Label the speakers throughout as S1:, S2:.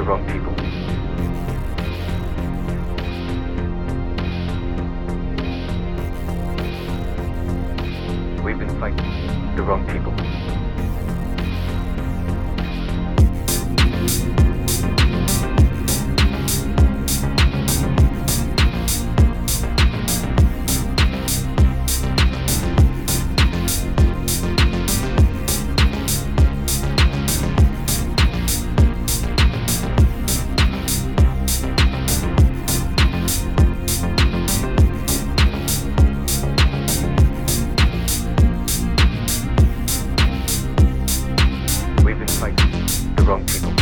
S1: the wrong people. We've been fighting the wrong people. We've been fighting the wrong people.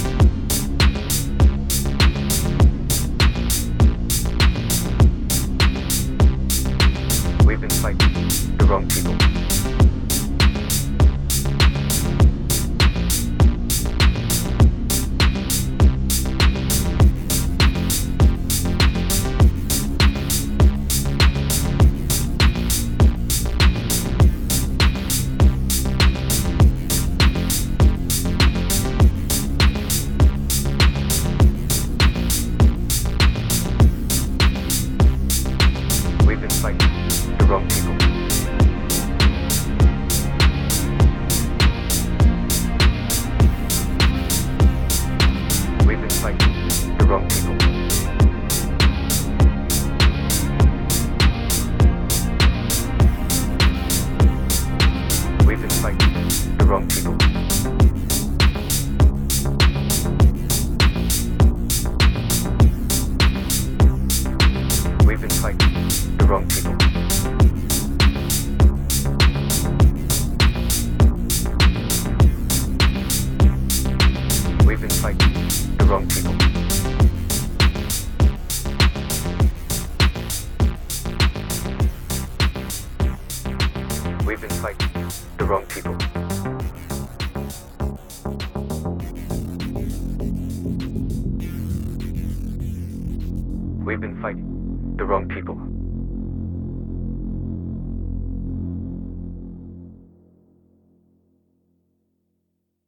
S1: We've been fighting the wrong people. We've been fighting the wrong people. We've been fighting the wrong people. We've been fighting the wrong people. We've been fighting the wrong people. We've been fighting the wrong people. We've been fighting the wrong people. We've been fighting the wrong people.